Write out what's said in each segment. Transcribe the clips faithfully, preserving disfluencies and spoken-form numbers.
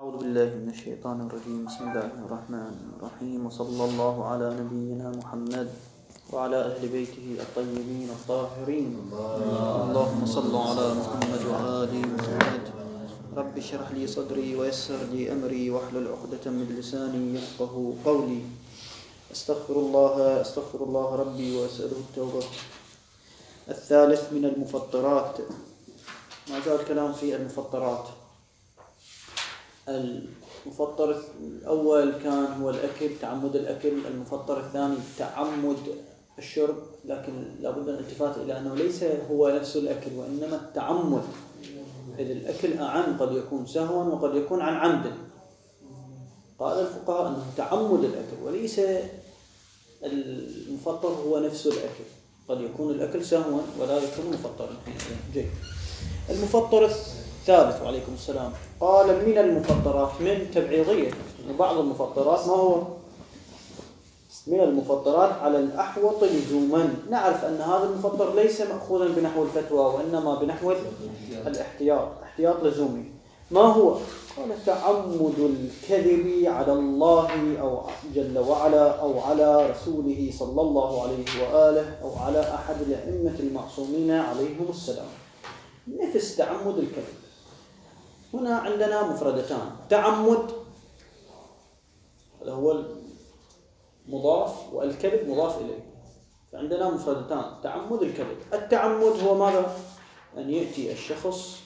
أعوذ بالله من الشيطان الرجيم. بسم الله الرحمن الرحيم، وصلى الله على نبينا محمد وعلى أهل بيته الطيبين الطاهرين. اللهم صل على محمد وآل محمد. رب اشرح لي صدري ويسر لي أمري واحلل عقدة من لساني يفقه قولي. أستغفر الله أستغفر الله ربي وأسأله التوبة. الثالث من المفطرات. ما زال الكلام في المفطرات. المفطر الأول كان هو الأكل، تعمد الأكل. المفطر الثاني تعمد الشرب، لكن لابد من الالتفات إلى أنه ليس هو نفس الأكل وإنما التعمد، إذ الأكل أعم، قد يكون سهوا وقد يكون عن عمد. قال الفقهاء أنه تعمد الأكل وليس المفطر هو نفس الأكل، قد يكون الأكل سهوا ولا يكون مفطرا. جيد. المفطر الثالث وعليكم السلام، قال من المفطرات، من تبعيضية، بعض المفطرات ما هو من المفطرات على الأحوط لزوما. نعرف أن هذا المفطر ليس مأخوذا بنحو الفتوى وإنما بنحو الاحتياط، احتياط لزومي. ما هو؟ قال تعمد الكذب على الله أو جل وعلا أو على رسوله صلى الله عليه وآله أو على أحد الأئمة المعصومين عليهم السلام. نفس تعمد الكذب. هنا عندنا مفردتان، تعمد هذا هو المضاف والكذب مضاف إليه، فعندنا مفردتان، تعمد الكذب. التعمد هو ماذا؟ أن يأتي الشخص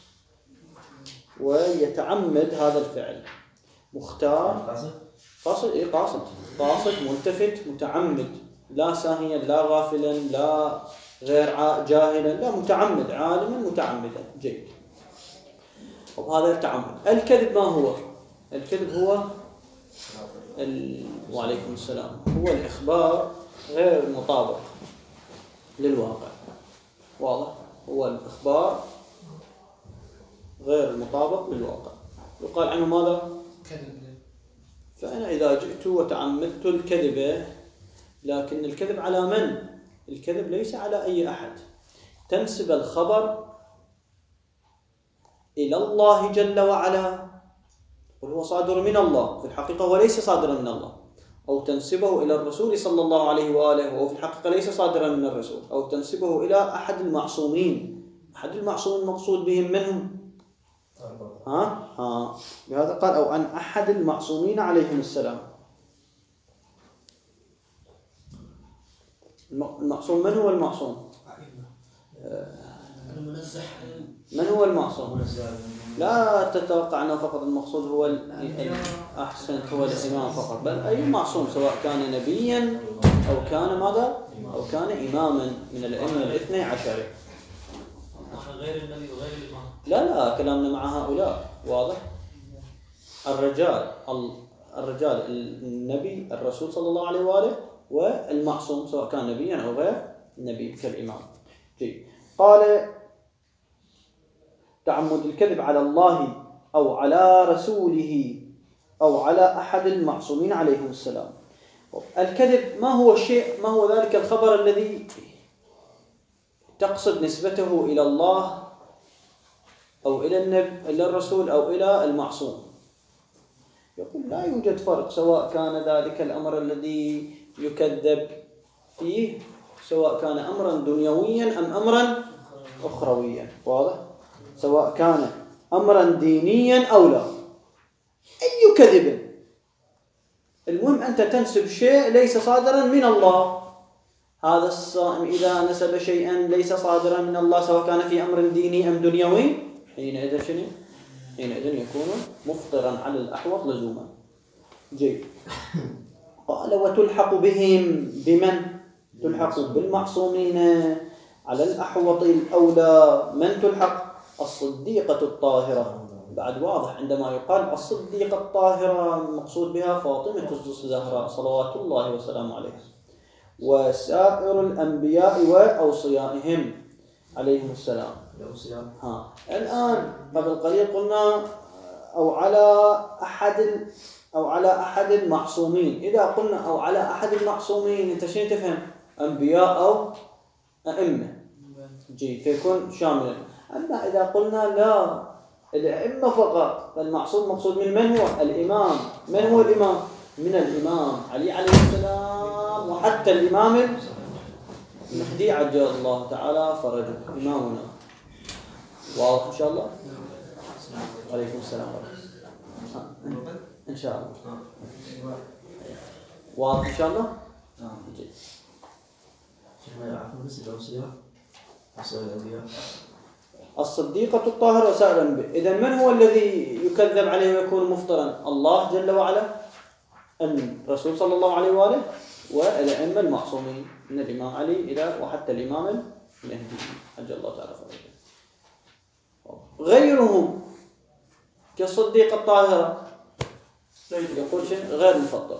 ويتعمد هذا الفعل، مختار قاصد إيه قاصد قاصد ملتفت متعمد، لا ساهيا لا غافلا لا غير جاهلا، لا متعمد عالما متعمدا. جيد. وهذا التعمد. الكذب ما هو؟ الكذب هو ال... وعليكم السلام، هو الإخبار غير المطابق للواقع. واضح؟ هو الإخبار غير المطابق للواقع، يقال عنه ماذا؟ كذب. فأنا إذا جئت وتعمدت الكذب، لكن الكذب على من؟ الكذب ليس على أي أحد. تنسب الخبر إلى الله جل وعلا وهو صادر من الله، في الحقيقة هو ليس صادرا من الله، أو تنسبه إلى الرسول صلى الله عليه وآله وهو في الحقيقة ليس صادرا من الرسول، أو تنسبه إلى أحد المعصومين. أحد المعصومين المقصود بهم منهم؟ ها ها بهذا قال أو عن أحد المعصومين عليهم السلام. المعصوم من هو المعصوم؟ المنزه. من هو المعصوم؟ لا تتوقع أنه فقط المقصود هو الأحسن هو الإمام فقط، بل أي معصوم سواء كان نبيا أو كان ماذا؟ أو كان إماما من الأئمة الاثني عشر. غير النبي وغير الإمام. لا لا كلامنا مع هؤلاء واضح. الرجال الرجال النبي الرسول صلى الله عليه وآله، والمعصوم سواء كان نبيا أو غير نبي كالإمام. جيد. قال تعمد الكذب على الله أو على رسوله أو على أحد المعصومين عليهم السلام. الكذب ما هو الشيء؟ ما هو ذلك الخبر الذي تقصد نسبته إلى الله أو إلى النبي إلى الرسول أو إلى المعصوم. يقول لا يوجد فرق، سواء كان ذلك الأمر الذي يكذب فيه سواء كان أمرا دنيويا أم أمرا أخرويا. واضح؟ سواء كان أمرا دينيا أو لا، أي كذب، المهم أنت تنسب شيء ليس صادرا من الله. هذا الصائم إذا نسب شيئا ليس صادرا من الله سواء كان في أمر ديني أم دنيوي، حينئذ شنو؟ حينئذ يكون مفطرا على الأحوط لزوما. جيد. قال وتلحق بهم، بمن؟ تلحق بالمعصومين على الأحوط الأولى. من تلحق؟ الصديقة الطاهرة. بعد واضح عندما يقال الصديقة الطاهرة المقصود بها فاطمة الزهراء صلوات الله وسلامه عليها، وسائر الأنبياء وأوصيائهم عليهم السلام. ها الآن قبل قليل قلنا أو على أحد أو على أحد المعصومين. إذا قلنا أو على أحد المعصومين أنت شنو تفهم؟ أنبياء أو أئمة. جيد، فيكون شاملا. أما إذا قلنا لا الأئمة فقط. فالمعصوم مقصود من من هو؟ الإمام. من هو الإمام؟ من الإمام علي عليه السلام وحتى الإمام المهدي عجل الله تعالى فرجه إمامنا. واضح إن شاء الله؟ عليكم السلام ورحمة الله. إن شاء الله واضح إن شاء الله؟ جيد. الصديقة الطاهرة وسائر الأنبياء. إذن من هو الذي يكذب عليه ويكون مفترا؟ الله جل وعلا، الرسول صلى الله عليه وآله، والأئمة المعصومين من الإمام علي إلى وحتى الإمام المهدي عجل الله تعالى فرجه. غيرهم كالصديقة الطاهرة يقول شيء غير مفضل.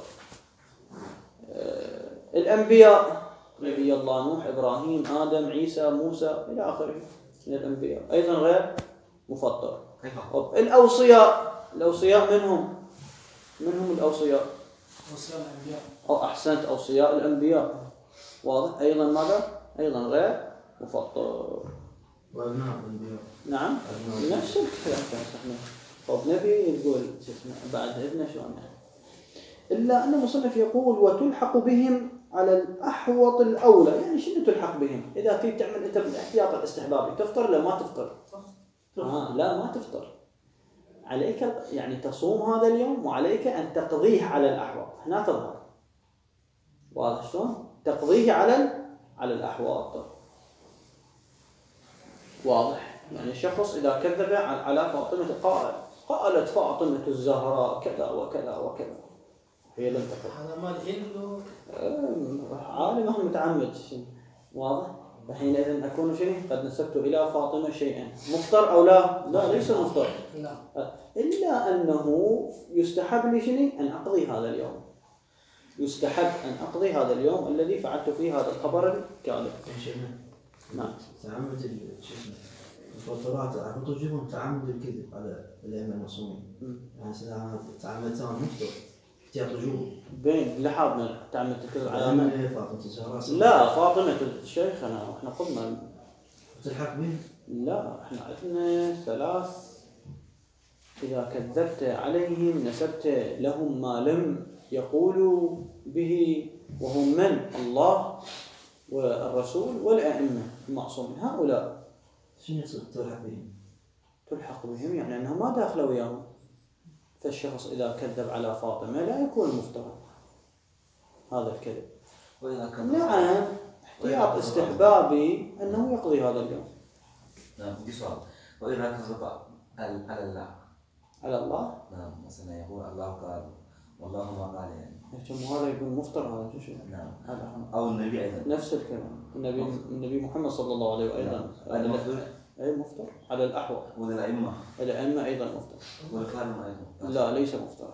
الأنبياء نبي الله نوح، إبراهيم، آدم، عيسى، موسى إلى آخره من الأنبياء أيضا غير مفضل. الأوصياء، الأوصياء منهم منهم الأوصياء أوصياء الأنبياء أو أحسنت أوصياء الأنبياء واضح أيضا ماذا؟ أيضا غير مفضل. وأبناء الأنبياء نعم نفس الكلام كان صحيح. طب نبي تقول بعد ابنه شلون يعني؟ إلا أن المصنف يقول وتلحق بهم على الأحوط الأولى. يعني شنو تلحق بهم؟ إذا في تعمل أنت بالاحتياط الاستحبابي تفطر لا ما تفطر؟ آه لا ما تفطر. عليك يعني تصوم هذا اليوم وعليك أن تقضيه على الأحوط. هنا تظهر واضح شلون؟ تقضيه على على الأحوط واضح. يعني الشخص إذا كذب على فاطمة قال قالت فاطمة الزهراء كذا وكذا وكذا هي لم تقل. هذا ما العلم عالم متعمد واضح. فحينئذ أكون شيء قد نسبت إلى فاطمة شيئا مفطر أو لا؟ لا ليس مفطر. لا. إلا أنه يستحب لي شيء أن أقضي هذا اليوم. يستحب أن أقضي هذا اليوم الذي فعلت فيه هذا الخبر الكاذب. نعم. تعمد الفطرات أحط وجوبهم تعمد الكذب على الأئمة المعصومين. يعني سنة تعمدت أنا مفطر احتياط وجوب. بين لحظنا تعمد الكذب على من؟ فاطمة الزهراء. لا فاطمة الشيخ أنا إحنا قلنا. تلحق به؟ لا إحنا عندنا ثلاث. إذا كذبت عليهم نسبت لهم ما لم يقولوا به وهم من؟ الله والرسول والأئمة المعصومين. هؤلاء شنو يقصد تلحق بهم؟ تلحق بهم يعني أنها ما داخلة وياهم. فالشخص إذا كذب على فاطمة لا يكون مفترى هذا الكذب. نعم احتياط استحبابي أنه يقضي هذا اليوم. نعم دي سؤال. وإذا كذب على الله على الله؟ نعم مثلا يقول الله قال والله ما قال يعني. هذا يكون مفترى هذا شو شيء. نعم. هذا أو النبي أيضا. نفس الكلام. النبي النبي محمد صلى الله عليه وآله أيضا. أي مفتر على الأحوال. والأئمة. الأئمة أيضا مفتر. والخادم أيضا. لا ليس مفتر.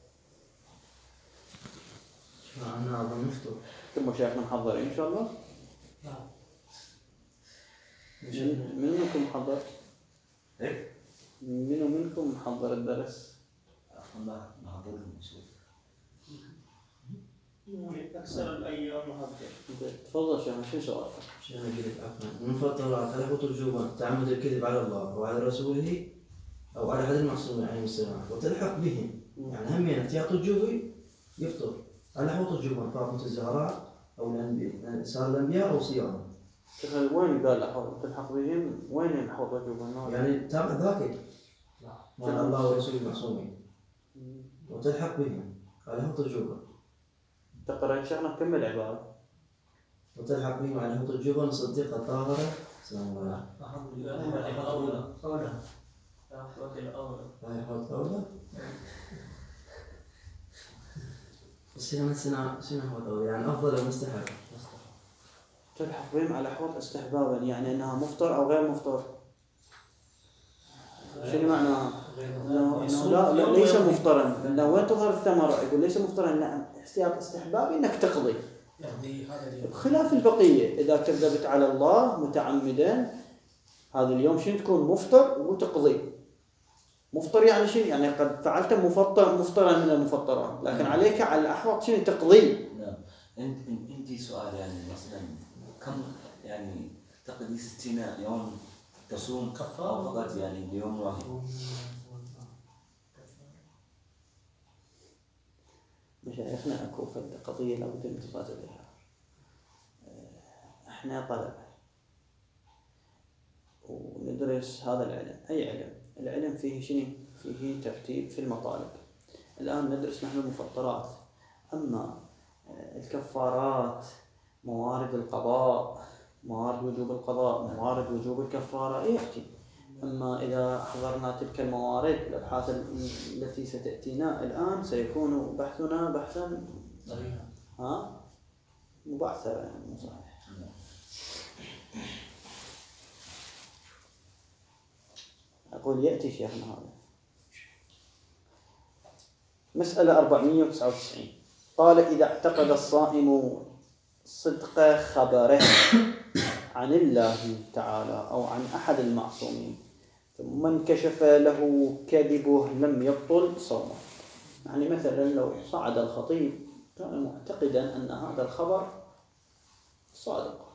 أنا أظن مفتر. ثم شيخنا محضرين إن شاء الله. نعم. من منكم محضر؟ إيه؟ منو منكم محضر الدرس؟ الله محضر المسؤول. أكثر الأيام محضر. تفضل شيخنا شو سؤالك؟ شيخنا قلت عفوا من فطرات على خطر وجوبا تعمد الكذب على الله وعلى رسوله أو على أحد المعصومين عليه السلام وتلحق بهم. يعني همين احتياط الجوبي يفطر على خطر وجوبا فاطمة الزهراء أو الأنبياء صار الأنبياء أو صيام. شيخنا وين قال تلحق بهم؟ وين الحوض وجوبا؟ يعني تابع ذاك مع الله ورسوله المعصومين وتلحق بهم على خطر وجوبا. تقرأ شيخنا كمل عبارة. وتلحق بهم على خطر وجوبا صديقة طاهرة سلام الله. الحمد لله. أولى. أولى. أولى. لا يحط أولى. بس هنا سنة سنة هو أولى يعني أفضل أو مستحب. تلحق بهم على حوض استحبابا يعني أنها مفطر أو غير مفطر. شنو معناها؟ إنه لا, لا ليس مفطرا. إنه وين تظهر الثمرة؟ يقول ليس مفطرا إن احتياط استحبابي إنك تقضي. بخلاف البقية إذا كذبت على الله متعمدا هذا اليوم شنو تكون مفطر وتقضي. مفطر يعني شنو؟ يعني قد فعلت مفطر مفطرا من المفطرات لكن عليك على الأحوط شنو تقضي. نعم. أنت أنت سؤال يعني مثلا كم يعني تقضي ستين يوم تصوم كفارة. أو فقط يعني بيوم واحد؟ مشايخنا اكو فد قضيه لابد من التفات اليها. احنا طلبه وندرس هذا العلم. اي علم؟ العلم فيه شنو؟ فيه ترتيب في المطالب. الان ندرس نحن المفطرات، اما الكفارات، موارد القضاء، موارد وجوب القضاء، موارد وجوب الكفاره ياتي. اما اذا احضرنا تلك الموارد الابحاث التي ستاتينا الان سيكون بحثنا بحثا ها مبعثرا يعني مو صحيح. اقول ياتي شيخنا هذا. مسألة أربعمائة وتسعة وتسعين قال: إذا اعتقد الصائم صدق خبره عن الله تعالى أو عن أحد المعصومين ثم انكشف له كذبه لم يبطل صومه. يعني مثلا لو صعد الخطيب كان معتقدا أن هذا الخبر صادق،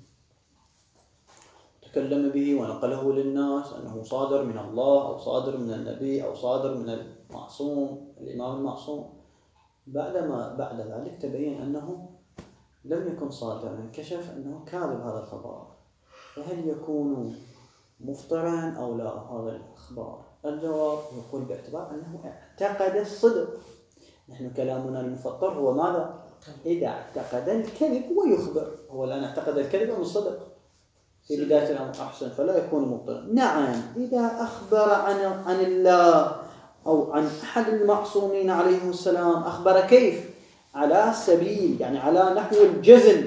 تكلم به ونقله للناس أنه صادر من الله أو صادر من النبي أو صادر من المعصوم الإمام المعصوم، بعدما بعد ذلك تبين أنه لم يكن صادرا، انكشف أنه كاذب هذا الخبر، فهل يكون مفطرا أو لا هذا الإخبار؟ الجواب يقول باعتبار أنه اعتقد الصدق. نحن كلامنا المفطر هو ماذا؟ إذا اعتقد الكذب ويخبر. هو الآن اعتقد الكذب أم الصدق؟ في بداية الأمر أحسن، فلا يكون مبطلا. نعم، إذا أخبر عن عن الله أو عن أحد المعصومين عليه السلام، أخبر كيف؟ على سبيل يعني على نحو الجزم،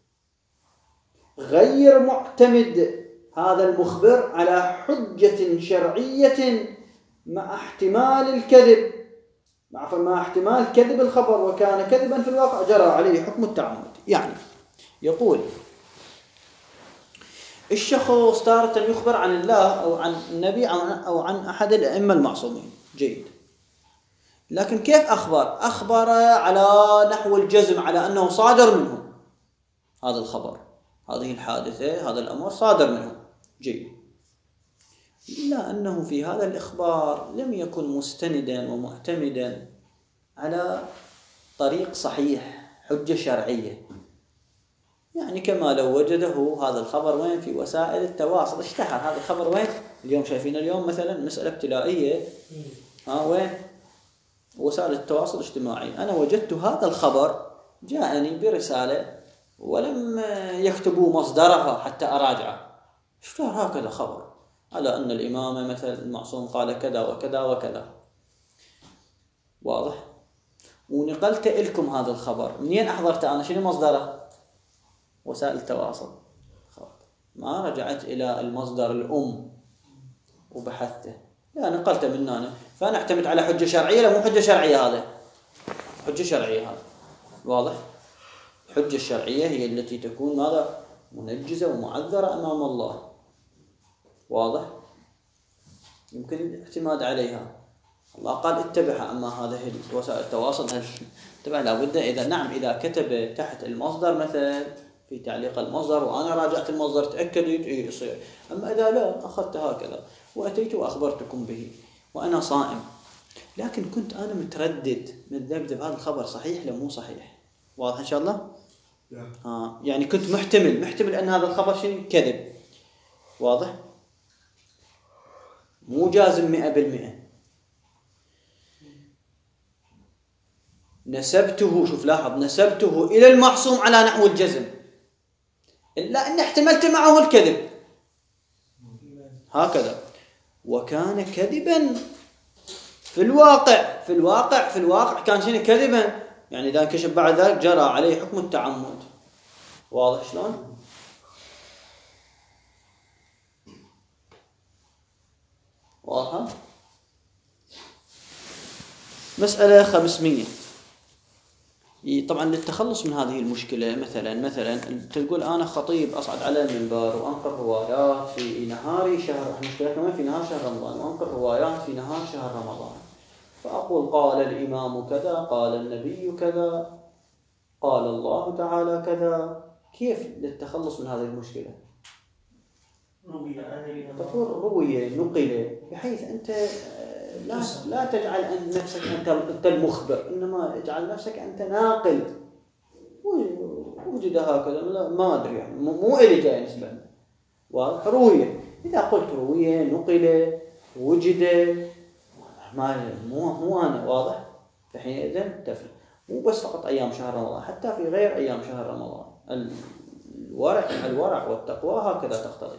غير معتمد هذا المخبر على حجة شرعية مع احتمال الكذب، مع مع احتمال كذب الخبر، وكان كذبا في الواقع جرى عليه حكم التعمد. يعني يقول الشخص تارة يخبر عن الله أو عن النبي أو عن أحد الأئمة المعصومين، جيد، لكن كيف أخبر؟ أخبر على نحو الجزم على أنه صادر منه هذا الخبر، هذه الحادثة، هذا الأمر صادر منه، جيد، إلا أنه في هذا الإخبار لم يكن مستندا ومعتمدا على طريق صحيح، حجة شرعية. يعني كما لو وجده هذا الخبر وين؟ في وسائل التواصل، اشتهر هذا الخبر وين؟ اليوم شايفين اليوم مثلا مسألة ابتلائية، ها وين؟ وسائل التواصل الاجتماعي. أنا وجدت هذا الخبر جاءني برسالة ولم يكتبوا مصدرها حتى أراجعه، اشتهر هكذا خبر على أن الإمام مثلا المعصوم قال كذا وكذا وكذا، واضح؟ ونقلت لكم هذا الخبر، منين أحضرت أنا؟ شنو مصدره؟ وسائل التواصل. ما رجعت إلى المصدر الأم وبحثته، لا نقلت من هنا، فأنا اعتمد على حجة شرعية. لا مو حجة شرعية، هذا حجة شرعية، هذا واضح؟ الحجة الشرعية هي التي تكون ماذا؟ منجزة ومعذرة أمام الله، واضح؟ يمكن الاعتماد عليها. الله قال اتبعها، أما هذه وسائل التواصل اتبع لابد إذا نعم إذا كتب تحت المصدر مثلا في تعليق المصدر وأنا راجعت المصدر تأكدت يصير. أما إذا لا، أخذت هكذا وأتيت وأخبرتكم به وأنا صائم، لكن كنت أنا متردد متذبذب هذا الخبر صحيح لو مو صحيح، واضح إن شاء الله؟ آه يعني كنت محتمل محتمل أن هذا الخبر شنو؟ كذب، واضح؟ مو جازم مئة بالمئة. نسبته، شوف لاحظ، نسبته إلى المعصوم على نحو الجزم، إلا أن احتملت معه الكذب هكذا، وكان كذبا في الواقع في الواقع في الواقع كان شنو؟ كذبا. يعني إذا كشف بعد ذلك جرى عليه حكم التعمد، واضح شلون؟ واضحة؟ مسألة خمسمية. طبعا للتخلص من هذه المشكلة، مثلا مثلا تقول أنا خطيب أصعد على المنبر وأنقل روايات في نهار شهر، مشكلتنا وين؟ في نهار شهر رمضان، وأنقل روايات في نهار شهر رمضان، فأقول قال الإمام كذا، قال النبي كذا، قال الله تعالى كذا. كيف للتخلص من هذه المشكلة؟ تقول روية نقل، بحيث أنت لا لا تجعل أن نفسك أنت أنت المخبر، إنما اجعل نفسك أنت ناقل. وجد هكذا لا ما أدري يعني مو إلي جاي نسبة لنا. واضح؟ روية، إذا قلت روية نقل وجد ما مو مو أنا. واضح؟ فحينئذ تفرق. مو بس فقط أيام شهر رمضان، حتى في غير أيام شهر رمضان الورع الورع والتقوى هكذا تقتضي.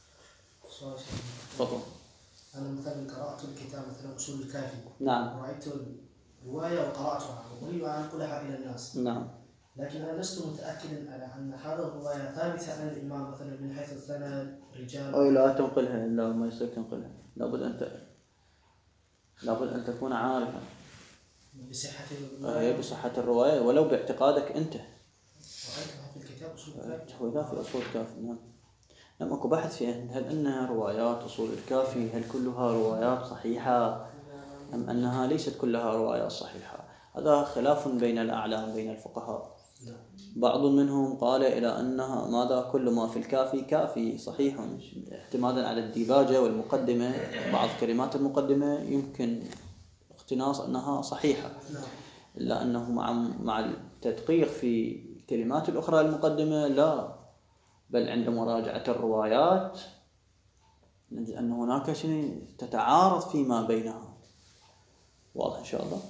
تفضل. أنا مثلا قرأت الكتاب مثلا أصول الكافي. نعم. رأيت الرواية وقرأتها وأريد أن أنقلها إلى الناس. نعم. لكن أنا لست متأكدا على أن هذه الرواية ثابتة عن الإمام مثلا من حيث السند رجال. أو لا تنقلها، لا ما يصير تنقلها، لابد أن ت... لابد أن تكون عارفا بصحة الرواية. بصحة الرواية ولو باعتقادك أنت. رأيتها في الكتاب أصول الكافي. هو ذا في أصول الكافي. نعم. لم أكو بحث في هل أنها روايات أصول الكافي هل كلها روايات صحيحة أم أنها ليست كلها روايات صحيحة. هذا خلاف بين الأعلام بين الفقهاء. بعض منهم قال إلى أنها ماذا كل ما في الكافي كافي صحيح، اعتمادا على الديباجة والمقدمة. بعض كلمات المقدمة يمكن اقتناص أنها صحيحة، إلا أنه مع مع التدقيق في الكلمات الأخرى المقدمة لا، بل عند مراجعة الروايات نجد أن هناك شيء تتعارض فيما بينها. واضح إن شاء الله.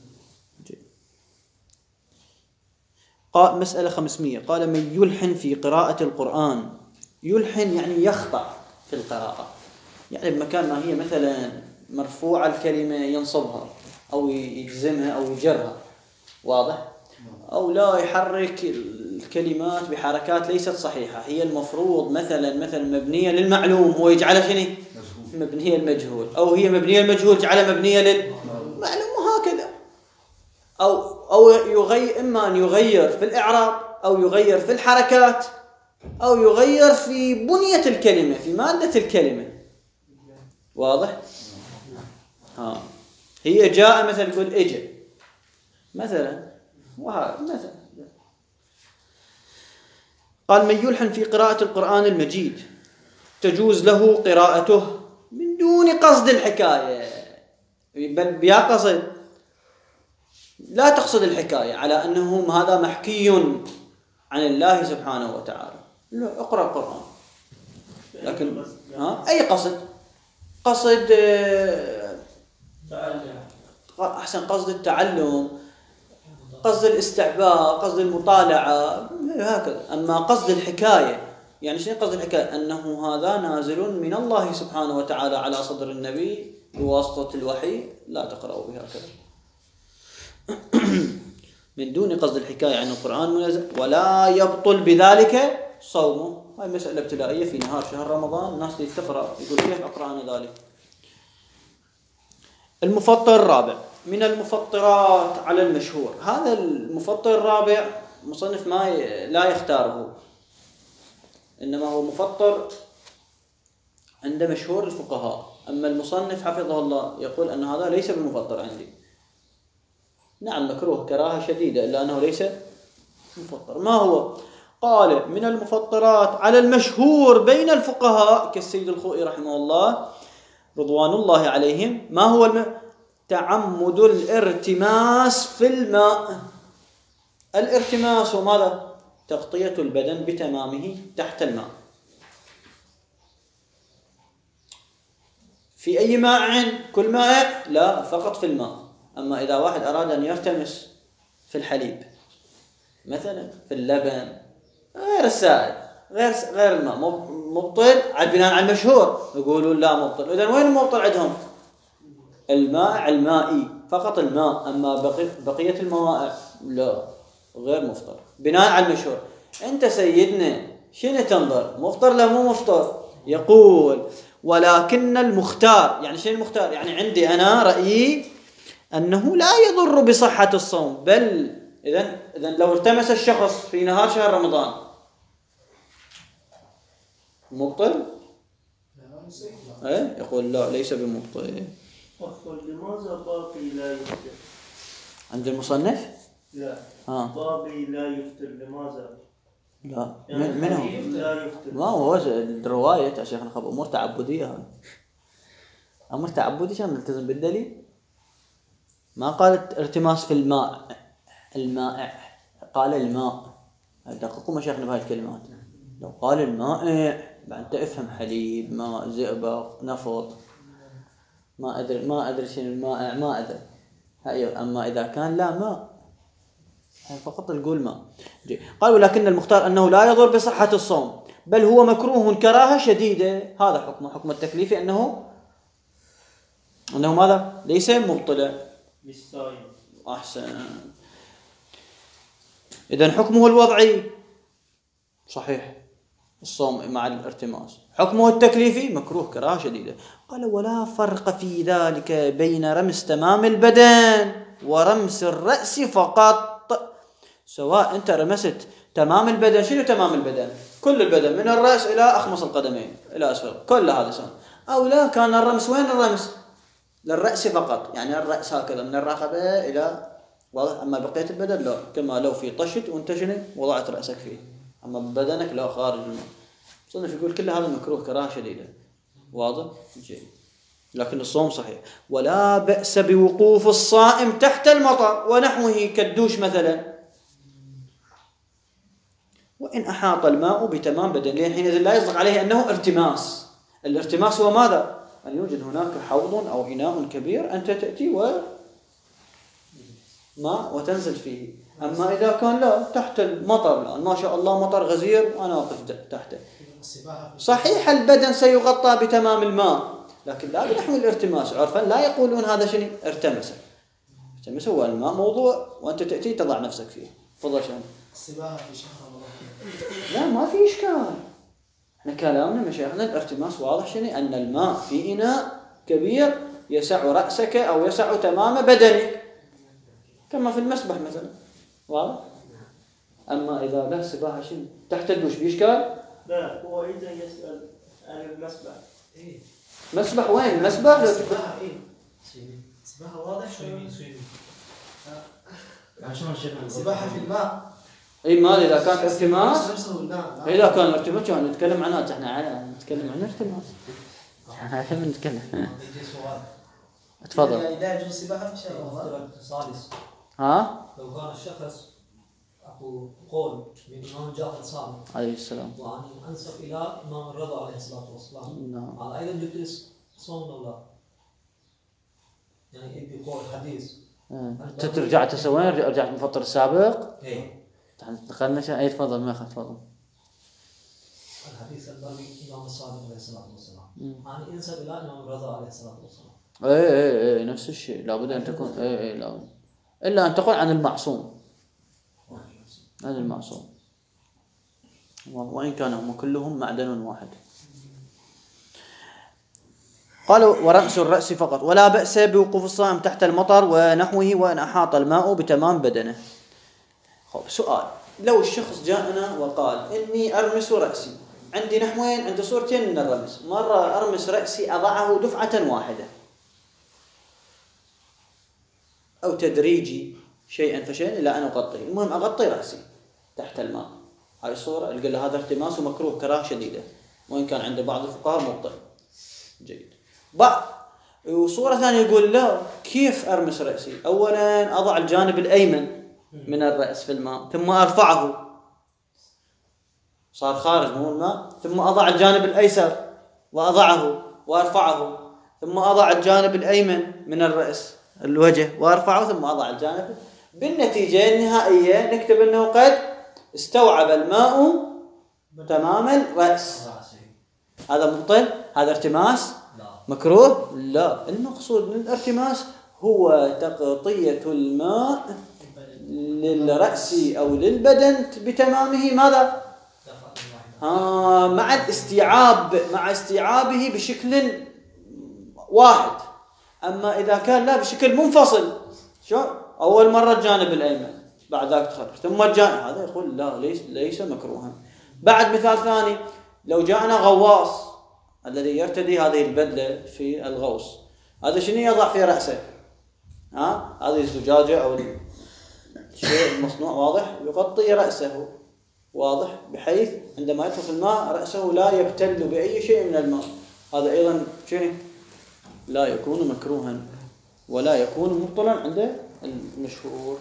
قال مسألة خمسمية، قال من يلحن في قراءة القرآن. يلحن يعني يخطأ في القراءة، يعني بمكان ما هي مثلا مرفوعة الكلمة ينصبها أو يجزمها أو يجرها. واضح؟ أو لا يحرك الكلمات بحركات ليست صحيحة، هي المفروض مثلا مثلا مبنية للمعلوم هو يجعلها شنو؟ مبنية المجهول، أو هي مبنية المجهول يجعلها مبنية للمعلوم، وهكذا. أو أو يغير، إما أن يغير في الإعراب أو يغير في الحركات أو يغير في بنية الكلمة في مادة الكلمة. واضح؟ ها هي جاء مثلا يقول إجا مثلا، وهذا مثلا. قال من يلحن في قراءة القرآن المجيد تجوز له قراءته من دون قصد الحكاية، بل بيا قصد، لا تقصد الحكاية على أنه هذا محكي عن الله سبحانه وتعالى. لا، اقرأ القرآن لكن ها أي قصد، قصد أحسن قصد التعلم، قصد الاستعباء، قصد المطالعة، هكذا. أما قصد الحكاية، يعني شنو قصد الحكاية؟ أنه هذا نازل من الله سبحانه وتعالى على صدر النبي بواسطة الوحي، لا تقرأوا بهكذا. من دون قصد الحكاية عن القرآن منزل، ولا يبطل بذلك صومه. هاي مسألة ابتدائية في نهار شهر رمضان، الناس اللي تقرأ يقول كيف أقرأ أنا ذلك. المفطر الرابع من المفطرات على المشهور. هذا المفطر الرابع مصنف ما لا يختاره، إنما هو مفطر عند مشهور الفقهاء. أما المصنف حفظه الله يقول أن هذا ليس بمفطر عندي. نعم مكروه كراهة شديدة، إلا أنه ليس مفطر. ما هو؟ قال من المفطرات على المشهور بين الفقهاء كالسيد الخوئي رحمه الله رضوان الله عليهم. ما هو الم... تعمد الارتماس في الماء. الارتماس هو ماذا؟ تغطية البدن بتمامه تحت الماء. في أي ماء؟ كل ماء؟ لا، فقط في الماء. أما إذا واحد أراد أن يرتمس في الحليب مثلا، في اللبن، غير السائل، غير غير الماء، مبطل على بناء على المشهور. يقولوا لا مبطل. إذن وين المبطل عندهم؟ الماء المائي، فقط الماء. أما بقي بقية الموائع لا، غير مفطر بناء على المشهور. أنت سيدنا شنو تنظر؟ مفطر لا مو مفطر؟ يقول ولكن المختار، يعني شنو المختار؟ يعني عندي أنا رأيي أنه لا يضر بصحة الصوم، بل إذن إذن لو ارتمس الشخص في نهار شهر رمضان مبطل؟ إيه؟ يقول لا ليس بمبطل. لماذا باقي لا يفطر عند المصنف؟ لا ها باقي لا يفطر لماذا؟ لا يعني من من هو؟ الحديث لا يفتر. ما هو الرواية يا شيخنا خب أمور تعبدية هاي أمر تعبدي شان نلتزم بالدليل. ما قالت ارتماس في الماء المائع، قال الماء. دققوا مشايخنا بهاي الكلمات. لو قال المائع أنت افهم حليب ماء زئبق نفط ما أدري ما أدري شنو المائع ما أدري هاي. أما إذا كان لا ماء فقط نقول ماء. قال ولكن المختار أنه لا يضر بصحة الصوم بل هو مكروه كراهة شديدة. هذا حكم حكم التكليف أنه أنه ماذا ليس مبطلا للصائم. أحسن. إذن حكمه الوضعي صحيح الصوم مع الارتماس. حكمه التكليفي مكروه كراهة شديدة. قال ولا فرق في ذلك بين رمس تمام البدن ورمس الرأس فقط. سواء أنت رمست تمام البدن. شنو تمام البدن؟ كل البدن من الرأس إلى أخمص القدمين إلى أسفل كل هذا سواء. أو لا كان الرمس وين الرمس؟ للرأس فقط يعني الرأس هكذا من الرقبة إلى واضح. أما بقية البدن لا كما لو في طشت وانت شنو وضعت رأسك فيه. أما بدنك لا خارج الماء. صنف يقول كل هذا مكروه كراهة شديدة واضح جيد. لكن الصوم صحيح. ولا بأس بوقوف الصائم تحت المطر ونحوه كالدوش مثلا وإن أحاط الماء بتمام بدن. لأن حينئذ لا يصدق عليه أنه ارتماس. الارتماس هو ماذا؟ أن يوجد هناك حوض أو إناء كبير أنت تأتي وماء وتنزل فيه. أما إذا كان لا تحت المطر لا ما شاء الله مطر غزير وأنا واقف تحته صحيح البدن سيغطى بتمام الماء لكن لا بنحو الارتماس. عرفا لا يقولون هذا شنو ارتمس. ارتمس هو الماء موضوع وأنت تأتي تضع نفسك فيه. تفضل شان السباحة في شهر رمضان. لا ما في إشكال. احنا كلامنا مشايخنا الارتماس واضح شنو أن الماء في إناء كبير يسع رأسك أو يسع تمام بدنك كما في المسبح مثلا واضح. أما إذا لا سباحة شنو تحت الدوش بإشكال. لا هو إذا يسأل عن المسبح. إيه. مسبح وين مسبح؟ السباحة إيه. السباحة واضح شوي. عشان الشيخ السباحة في الماء. اي مال اذا كان ارتماس نفسه الماء. اذا كان ارتماس يعني نتكلم عنها احنا على نتكلم عن ارتماس احنا نتكلم. تفضل. يعني لا يجوز السباحة في شهر رمضان. السادس ها لو كان الشخص أقول قول من إمام جعفر الصادق عليه السلام وأن أنسب إلى إمام الرضا عليه الصلاة والسلام نعم. على أيضا يجلس صوم ولا يعني يدي قول حديث. انت ترجع تسوين رجعت مفطر السابق. إيه. دخلنا شيء اي تفضل ما اخذ تفضل. الحديث البروي إمام الصادق عليه الصلاة والسلام أن ينسب إلى إمام الرضا عليه الصلاة والسلام. اي اي اي نفس الشيء لابد ان تكون اي اي لا الا ان تقول عن المعصوم. هذا المعصوم وإن كانوا هم كلهم معدن واحد. قالوا ورأس الرأس فقط ولا بأس بوقوف الصائم تحت المطر ونحوه وإن أحاط الماء بتمام بدنه. خب سؤال لو الشخص جاءنا وقال إني أرمس رأسي عندي نحوين عندي صورتين من الرمس. مرة أرمس رأسي أضعه دفعة واحدة أو تدريجي شيئا فشيئا إلى أن أغطيه. المهم أغطي رأسي تحت الماء. هاي الصورة اللي قال هذا ارتماس ومكروه كراهة شديدة وإن كان عند بعض الفقهاء مبطل. جيد. بعض وصورة ثانية يقول لا كيف أرمس رأسي؟ أولا أضع الجانب الأيمن من الرأس في الماء ثم أرفعه صار خارج مو الماء ثم أضع الجانب الأيسر وأضعه وأرفعه ثم أضع الجانب الأيمن من الرأس الوجه وأرفعه ثم أضع الجانب. بالنتيجة النهائية نكتب أنه قد استوعب الماء تمام الرأس. هذا مبطل؟ هذا ارتماس؟ مكروه؟ لا. المقصود من الارتماس هو تغطية الماء للرأس أو للبدن بتمامه ماذا؟ آه مع الاستيعاب مع استيعابه بشكل واحد. أما إذا كان لا بشكل منفصل شو أول مرة الجانب الأيمن بعد ذلك تخرج ثم الجانب هذا يقول لا ليس ليس مكروها. بعد مثال ثاني لو جاءنا غواص الذي يرتدي هذه البدلة في الغوص هذا شنو يضع في رأسه؟ ها هذه الزجاجة أو الشيء المصنوع واضح يغطي رأسه واضح؟ بحيث عندما يدخل في الماء رأسه لا يبتل بأي شيء من الماء، هذا أيضا شيء لا يكون مكروها ولا يكون مبطلا عند المشهور.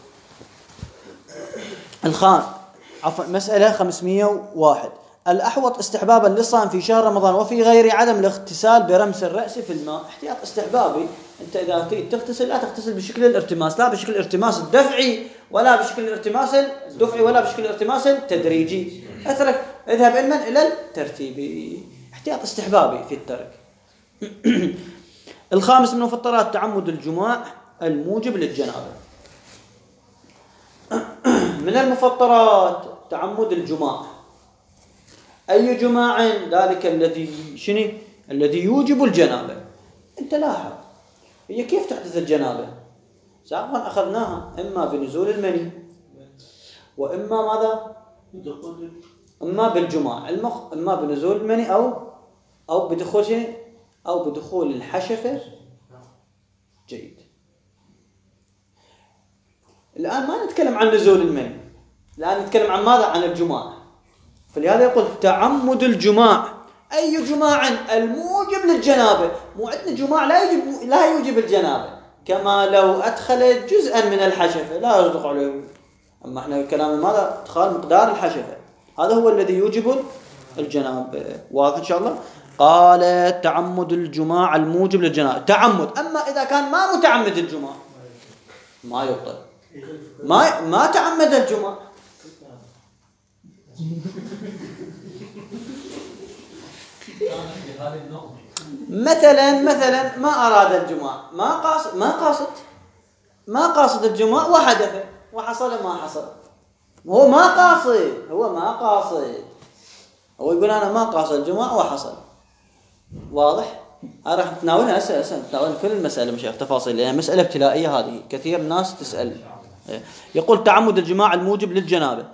الخان عفوا مسألة خمسمائة وواحد. الأحوط استحبابا للصائم في شهر رمضان وفي غير عدم الاغتسال برمس الرأس في الماء. احتياط استحبابي، أنت إذا تريد تغتسل لا تغتسل بشكل الارتماس، لا بشكل الارتماس الدفعي ولا بشكل الارتماس الدفعي ولا بشكل الارتماس التدريجي، اترك اذهب علما إلى الترتيب. احتياط استحبابي في الترك. الخامس من مفطرات تعمد الجماع الموجب للجنابة. من المفطرات تعمد الجماع، أي جماع؟ ذلك الذي شنو؟ الذي يوجب الجنابة. أنت لاحظ هي كيف تحدث الجنابة؟ سابقا أخذناها إما بنزول المني وإما ماذا؟ إما بالجماع المخ، إما بنزول المني أو أو بدخول شنو؟ أو بدخول الحشفة. جيد. الآن ما نتكلم عن نزول المني، الآن نتكلم عن ماذا؟ عن الجماع. فلهذا يقول تعمد الجماع، أي جماع؟ الموجب للجنابة. مو عندنا جماع لا يجب لا يوجب الجنابة، كما لو أدخل جزءا من الحشفة لا يصدق عليه. أما احنا كلام ماذا؟ إدخال مقدار الحشفة، هذا هو الذي يوجب الجنابة. واضح إن شاء الله؟ قال تعمد الجماع الموجب للجنابة. تعمد. أما إذا كان ما متعمد الجماع ما يبطل، ما ما تعمد الجماع. مثلا مثلا ما أراد الجماع، ما قاصد ما قاصد ما قاصد الجماع وحدث وحصل ما حصل، هو ما قاصد هو ما قاصد هو يقول أنا ما قاصد الجماع وحصل. واضح؟ أنا راح نتناولها هسه هسه نتناول كل المسألة مش تفاصيل، لأنها مسألة ابتلائية هذه، كثير الناس تسأل. يقول تعمد الجماع الموجب للجنابة،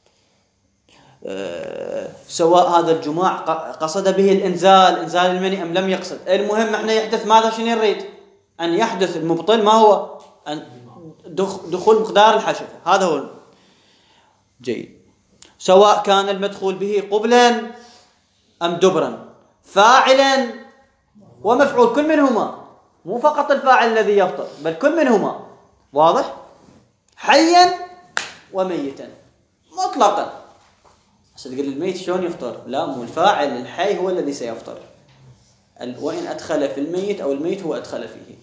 أه سواء هذا الجماع قصد به الإنزال إنزال المني أم لم يقصد. المهم احنا يحدث ماذا؟ شنو نريد؟ أن يحدث المبطل ما هو؟ أن دخول مقدار الحشفة، هذا هو. جيد. سواء كان المدخول به قبلا أم دبرا، فاعلا ومفعول، كل منهما، مو فقط الفاعل الذي يفطر بل كل منهما. واضح؟ حيا وميتا مطلقا. تقول الميت شلون يفطر؟ لا، مو الفاعل الحي هو الذي سيفطر، وإن أدخل في الميت أو الميت هو أدخل فيه.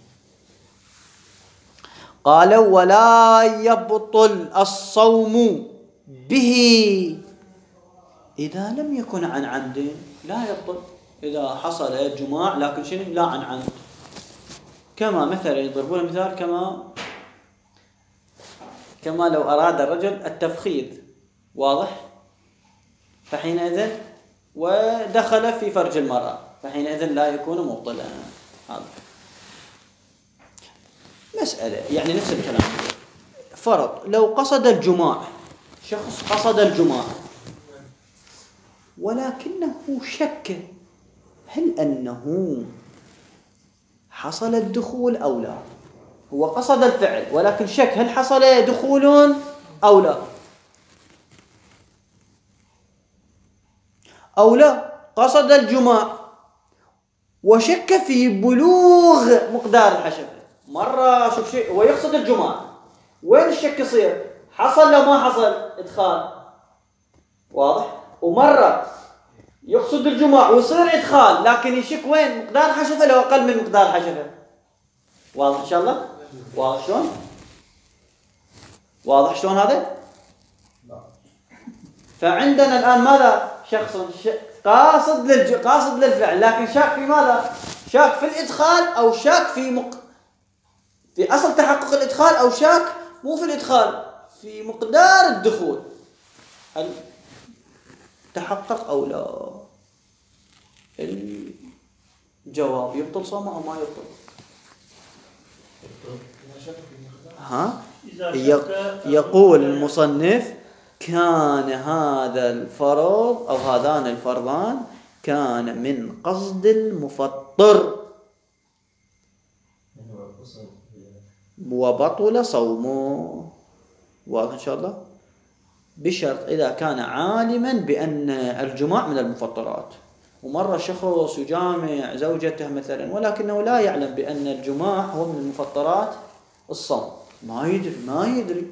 قالوا ولا يبطل الصوم به إذا لم يكن عن عمد. لا يبطل إذا حصل الجماع لكن شنو؟ لا عن عمد. كما مثلا يضربون مثال كما كما لو أراد الرجل التفخيذ، واضح؟ فحينئذ ودخل في فرج المرأة، فحينئذ لا يكون مبطلا. هذا مسألة يعني نفس الكلام. فرض لو قصد الجماع، شخص قصد الجماع ولكنه شك هل أنه حصل الدخول أو لا. هو قصد الفعل ولكن شك هل حصل دخول أو لا أو لا. قصد الجماع وشك في بلوغ مقدار الحشفة. مرة شوف شيء هو يقصد الجماع، وين الشك يصير؟ حصل لو ما حصل إدخال، واضح؟ ومرة يقصد الجماع ويصير إدخال لكن يشك وين مقدار الحشفة لو أقل من مقدار الحشفة. واضح إن شاء الله؟ واضح شلون؟ واضح شلون هذا؟ فعندنا الآن ماذا؟ شخص قاصد للج... قاصد للفعل لكن شاك في ماذا؟ شاك في الإدخال أو شاك في مق... في أصل تحقق الإدخال، أو شاك مو في الإدخال في مقدار الدخول، هل تحقق أو لا. الجواب يبطل صومه أو ما يبطل؟ ها؟ يقول المصنف كان هذا الفرض أو هذان الفرضان كان من قصد المفطر وبطل صومه. واضح إن شاء الله؟ بشرط إذا كان عالما بأن الجماع من المفطرات. ومرة شخص يجامع زوجته مثلا ولكنه لا يعلم بأن الجماع هو من المفطرات الصوم، ما يدري ما يدري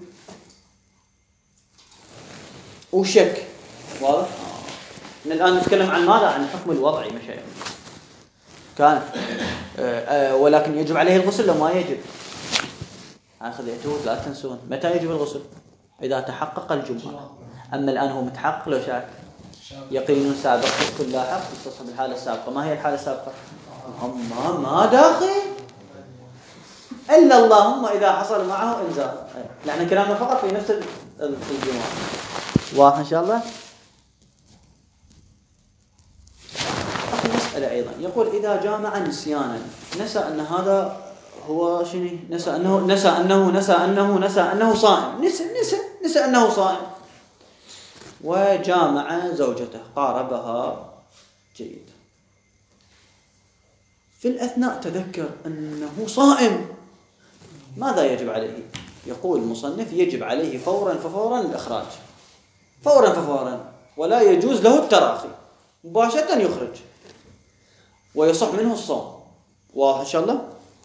وشك. واضح؟ آه. الآن نتكلم عن ماذا؟ عن الحكم الوضعي مشايخ. كان آه آه ولكن يجب عليه الغسل لو ما يجب. أخذتوه لا تنسون متى يجب الغسل؟ إذا تحقق الجماع. أما الآن هو متحقق لو شاك يقين سابق كل لاحق يستصحب الحالة السابقة. ما هي الحالة السابقة؟ ما ما داخل إلا اللهم إذا حصل معه إنزال. يعني كلامنا فقط في نفس الجماع. واضح إن شاء الله. أخي مسألة أيضا يقول إذا جامع نسيانا نسى أن هذا هو شنو؟ نسى أنه نسى أنه نسى أنه نسى أنه صائم. نسى نسى نسى أنه صائم وجامع زوجته قاربها جيد. في الأثناء تذكر أنه صائم. ماذا يجب عليه؟ يقول المصنف يجب عليه فورا ففورا الإخراج، فورا ففورا، ولا يجوز له التراخي، مباشرة يخرج ويصح منه الصوم. واضح إن شاء الله؟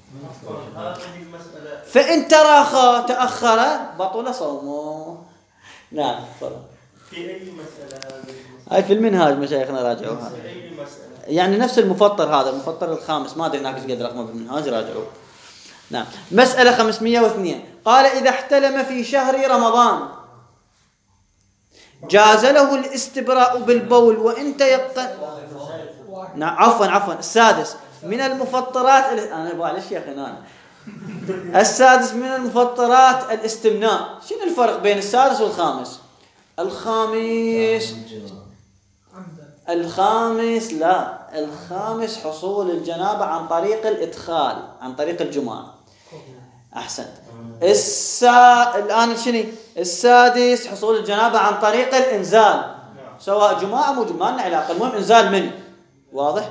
فإن تراخى تأخر بطل صومه. نعم تفضل. في أي مسألة هذه؟ هاي في المنهاج مشايخنا راجعوها. في أي مسألة؟ يعني نفس المفطر هذا المفطر الخامس ما أدري هناك ايش قد رقمه بالمنهاج راجعوه. نعم. مسألة خمسمائة واثنين قال إذا احتلم في شهر رمضان جاز له الاستبراء بالبول وإن تيقن. نعم عفوا عفوا السادس من المفطرات ال... أنا أبغى الشيخ أنا السادس من المفطرات الاستمناء. شنو الفرق بين السادس والخامس؟ الخامس الخامس لا الخامس حصول الجنابة عن طريق الإدخال عن طريق الجماع. أحسنت. السا... الآن شنو السادس حصول الجنابة عن طريق الإنزال سواء جماع أو مو جماع ما لنا علاقة، المهم إنزال مني. واضح؟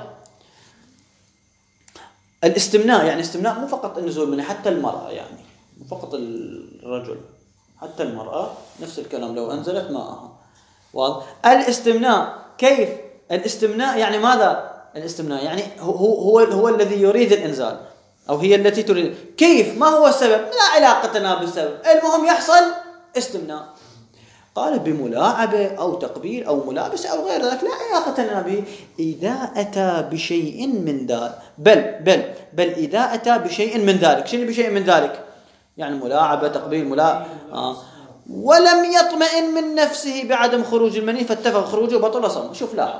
الاستمناء يعني استمناء مو فقط النزول مني، حتى المرأة يعني مو فقط الرجل حتى المرأة نفس الكلام لو أنزلت ماءها. واضح؟ الاستمناء كيف؟ الاستمناء يعني ماذا؟ الاستمناء يعني هو هو هو الذي يريد الإنزال أو هي التي تريد. كيف؟ ما هو السبب؟ لا علاقة لنا بالسبب، المهم يحصل استمناء. قال بملاعبة أو تقبيل أو ملابسة أو غير ذلك لا علاقة لنا به إذا أتى بشيء من ذلك. بل بل بل إذا أتى بشيء من ذلك. شنو بشيء من ذلك؟ يعني ملاعبة تقبيل ملا آه. ولم يطمئن من نفسه بعدم خروج المني فاتفق خروجه بطل صومه. شوف لاحظ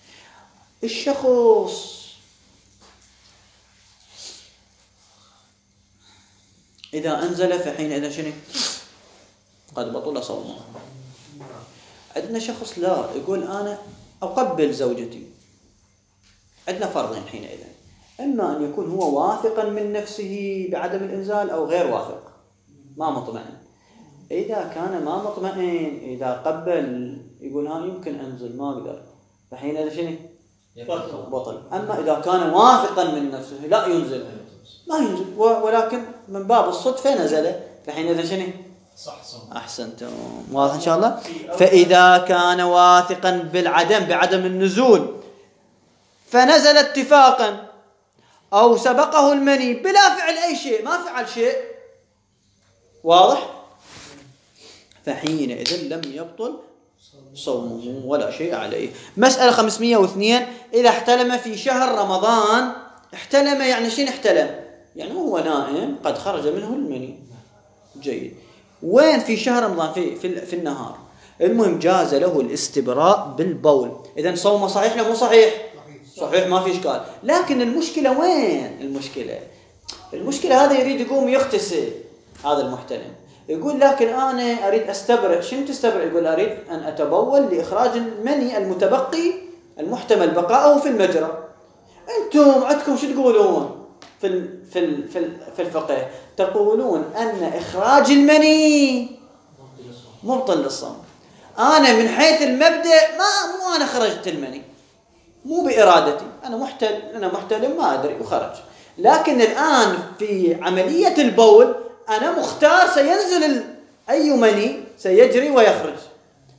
الشخص إذا أنزل فحينئذ شنو؟ قد بطل صومه. عندنا شخص لا يقول أنا أقبل زوجتي. عندنا فرضين حينئذ، إما أن يكون هو واثقا من نفسه بعدم الإنزال أو غير واثق ما مطمئن. إذا كان ما مطمئن إذا قبل يقول ها يمكن أنزل ما أقدر فحينئذ شنو؟ بطل. أما إذا كان واثقا من نفسه لا ينزل ما ينزل ولكن من باب الصدفة نزل فحينئذ شنو؟ صح صح. أحسنتم. واضح إن شاء الله. فإذا كان واثقا بالعدم بعدم النزول فنزل اتفاقا أو سبقه المني بلا فعل أي شيء ما فعل شيء. واضح؟ فحينئذ لم يبطل صومه ولا شيء عليه. مسألة خمسمائة واثنين إذا احتلم في شهر رمضان. احتلم يعني شين احتلم؟ يعني هو نائم قد خرج منه المني. جيد. وين في شهر رمضان؟ في في, في النهار. المهم جاز له الاستبراء بالبول. إذن صومه صحيح لا مو صحيح؟ صحيح ما في إشكال. لكن المشكلة وين؟ المشكلة المشكلة هذا يريد يقوم يغتسل هذا المحتلم يقول لكن أنا أريد أستبرئ. شنو تستبرئ؟ يقول أريد أن أتبول لإخراج المني المتبقي المحتمل بقاءه في المجرى. أنتم عندكم شو تقولون في ال في ال في, ال في الفقه؟ تقولون أن إخراج المني مبطل للصوم. أنا من حيث المبدأ ما مو أنا خرجت المني مو بإرادتي، أنا محتل أنا محتلم ما أدري وخرج. لكن الآن في عملية البول أنا مختار سينزل أي مني سيجري ويخرج.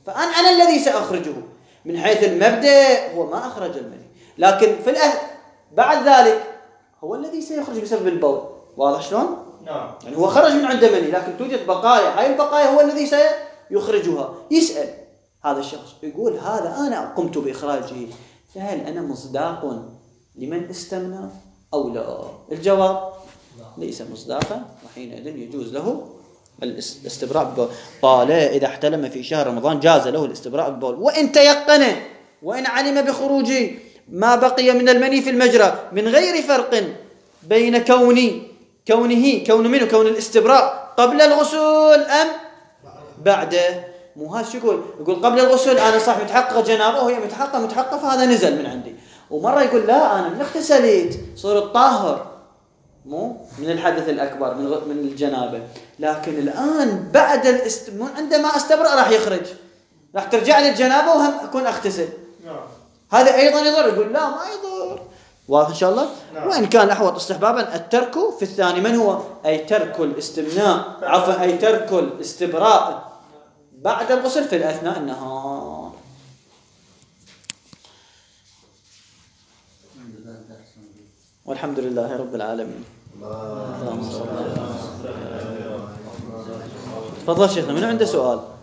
فأنا أنا الذي سأخرجه. من حيث المبدأ هو ما أخرج المني، لكن في الأهل بعد ذلك هو الذي سيخرج بسبب البول. واضح شلون؟ نعم. يعني هو خرج من عنده مني، لكن توجد بقايا، هاي البقايا هو الذي سيخرجها. يسأل هذا الشخص يقول هذا أنا قمت بإخراجه، فهل أنا مصداق لمن استمنى أو لا؟ الجواب ليس مصداقا، وحينئذ يجوز له الاستبراء بالبول. قال إذا احتلم في شهر رمضان جاز له الاستبراء بالبول وإن تيقن وإن علم بخروج ما بقي من المني في المجرى من غير فرق بين كوني كونه كون منه كون الاستبراء قبل الغسل أم بعده. مو هذا شو يقول؟ يقول قبل الغسل أنا صح متحقق جنابه وهي متحقق متحقق فهذا نزل من عندي، ومرة يقول لا أنا من اغتسلت صرت طاهر مو من الحدث الأكبر من من الجنابة، لكن الآن بعد الاست... عندما استبرأ راح يخرج، راح ترجع لي الجنابة وهم أكون أغتسل. نعم. هذا أيضا يضر؟ يقول لا ما يضر. واضح إن شاء الله؟ نعم. وإن كان أحوط استحبابا الترك في الثاني. من هو؟ أي ترك الاستمناء عفوا أي ترك الاستبراء بعد الغسل في أثناء النهار. والحمد لله رب العالمين. اللهم صل على محمد. تفضل شيخنا، من عنده سؤال؟